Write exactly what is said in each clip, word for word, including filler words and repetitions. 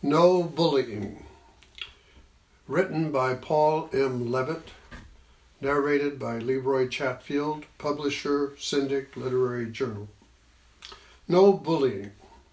No Bullying, written by Paul M. Levitt, narrated by Leroy Chatfield, publisher, Syndic Literary Journal. No Bullying.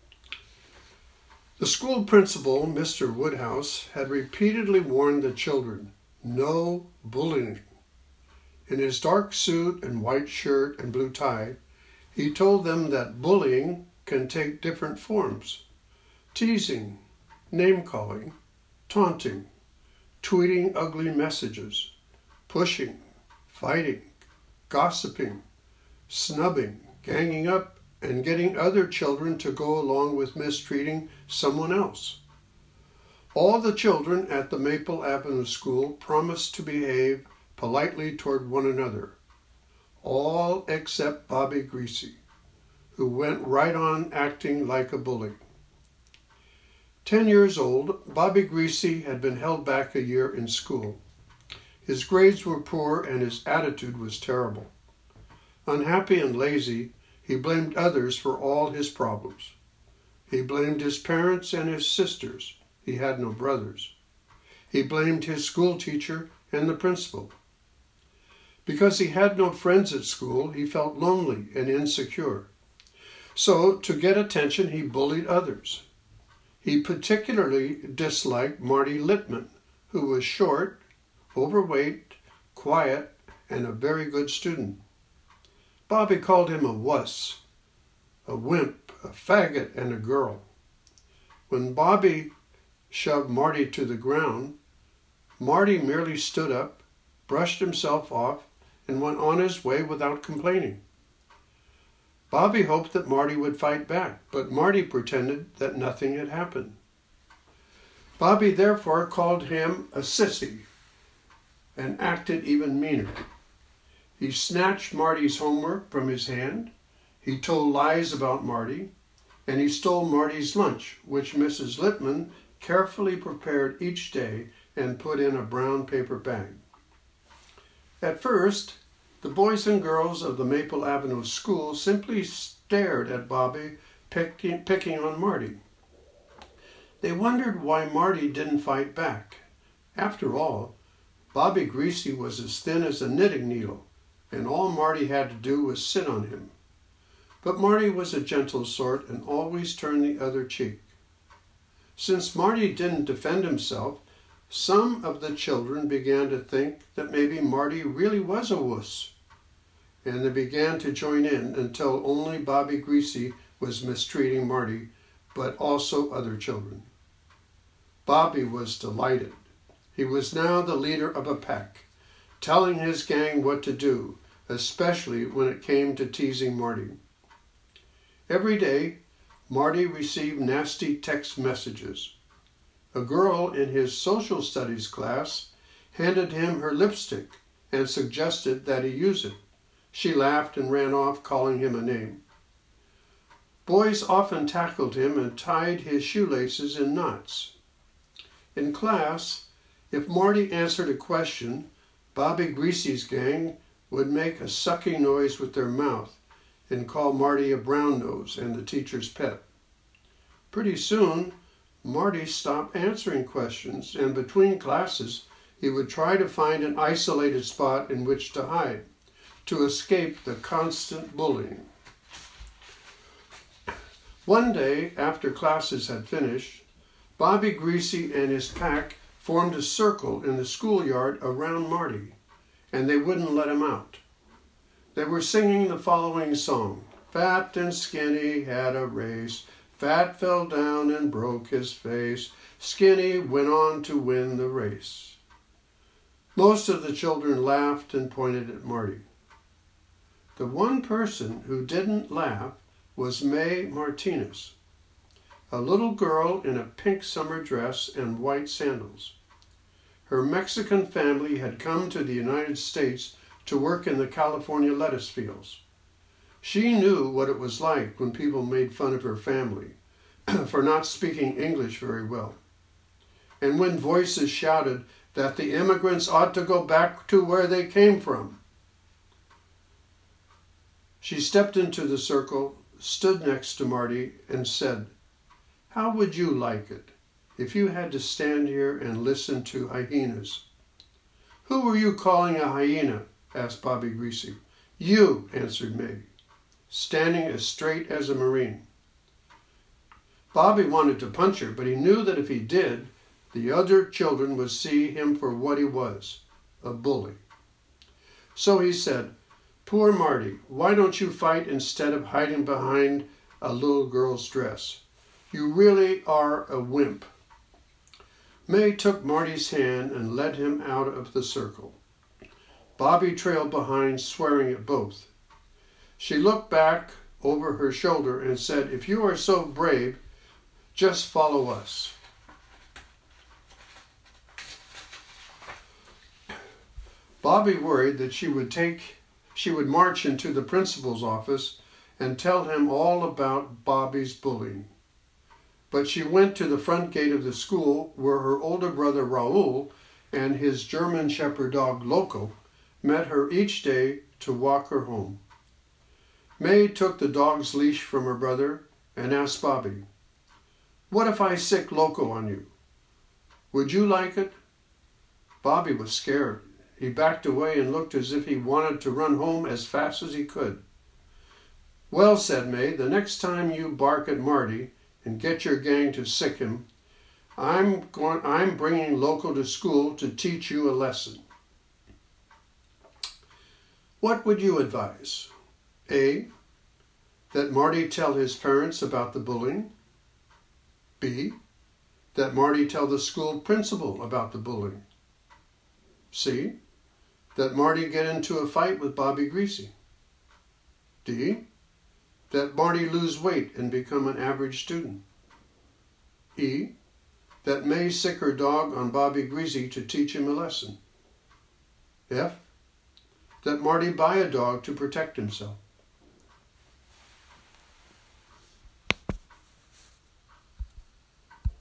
The school principal, Mister Woodhouse, had repeatedly warned the children, no bullying. In his dark suit and white shirt and blue tie, he told them that bullying can take different forms: teasing, name-calling, taunting, tweeting ugly messages, pushing, fighting, gossiping, snubbing, ganging up, and getting other children to go along with mistreating someone else. All the children at the Maple Avenue School promised to behave politely toward one another, all except Bobby Greasy, who went right on acting like a bully. Ten years old, Bobby Greasy had been held back a year in school. His grades were poor and his attitude was terrible. Unhappy and lazy, he blamed others for all his problems. He blamed his parents and his sisters. He had no brothers. He blamed his school teacher and the principal. Because he had no friends at school, he felt lonely and insecure. So, to get attention, he bullied others. He particularly disliked Marty Littman, who was short, overweight, quiet, and a very good student. Bobby called him a wuss, a wimp, a faggot, and a girl. When Bobby shoved Marty to the ground, Marty merely stood up, brushed himself off, and went on his way without complaining. Bobby hoped that Marty would fight back, but Marty pretended that nothing had happened. Bobby therefore called him a sissy and acted even meaner. He snatched Marty's homework from his hand, he told lies about Marty, and he stole Marty's lunch, which Missus Littman carefully prepared each day and put in a brown paper bag. At first, the boys and girls of the Maple Avenue School simply stared at Bobby picking, picking on Marty. They wondered why Marty didn't fight back. After all, Bobby Greasy was as thin as a knitting needle, and all Marty had to do was sit on him. But Marty was a gentle sort and always turned the other cheek. Since Marty didn't defend himself, some of the children began to think that maybe Marty really was a wuss, and they began to join in until only Bobby Greasy was mistreating Marty, but also other children. Bobby was delighted. He was now the leader of a pack, telling his gang what to do, especially when it came to teasing Marty. Every day, Marty received nasty text messages. A girl in his social studies class handed him her lipstick and suggested that he use it. She laughed and ran off, calling him a name. Boys often tackled him and tied his shoelaces in knots. In class, if Marty answered a question, Bobby Greasy's gang would make a sucking noise with their mouth and call Marty a brown nose and the teacher's pet. Pretty soon, Marty stopped answering questions, and between classes, he would try to find an isolated spot in which to hide, to escape the constant bullying. One day, after classes had finished, Bobby Greasy and his pack formed a circle in the schoolyard around Marty, and they wouldn't let him out. They were singing the following song: "Fat and Skinny had a race. Fat fell down and broke his face. Skinny went on to win the race." Most of the children laughed and pointed at Marty. The one person who didn't laugh was May Martinez, a little girl in a pink summer dress and white sandals. Her Mexican family had come to the United States to work in the California lettuce fields. She knew what it was like when people made fun of her family for not speaking English very well, and when voices shouted that the immigrants ought to go back to where they came from. She stepped into the circle, stood next to Marty, and said, "How would you like it if you had to stand here and listen to hyenas." "Who were you calling a hyena?" asked Bobby Greasy. "You," answered May, standing as straight as a Marine. Bobby wanted to punch her, but he knew that if he did, the other children would see him for what he was, a bully. So he said, "Poor Marty, why don't you fight instead of hiding behind a little girl's dress? You really are a wimp." May took Marty's hand and led him out of the circle. Bobby trailed behind, swearing at both. She looked back over her shoulder and said, "If you are so brave, just follow us." Bobby worried that she would take, she would march into the principal's office and tell him all about Bobby's bullying. But she went to the front gate of the school where her older brother Raoul and his German Shepherd dog Loco met her each day to walk her home. May took the dog's leash from her brother and asked Bobby, "What if I sick Loco on you? Would you like it?" Bobby was scared. He backed away and looked as if he wanted to run home as fast as he could. "Well," said May, "the next time you bark at Marty and get your gang to sick him, I'm going, I'm bringing Loco to school to teach you a lesson." What would you advise? A, that Marty tell his parents about the bullying. B, that Marty tell the school principal about the bullying. C, that Marty get into a fight with Bobby Greasy. D, that Marty lose weight and become an average student. E, that May sick her dog on Bobby Greasy to teach him a lesson. F, that Marty buy a dog to protect himself.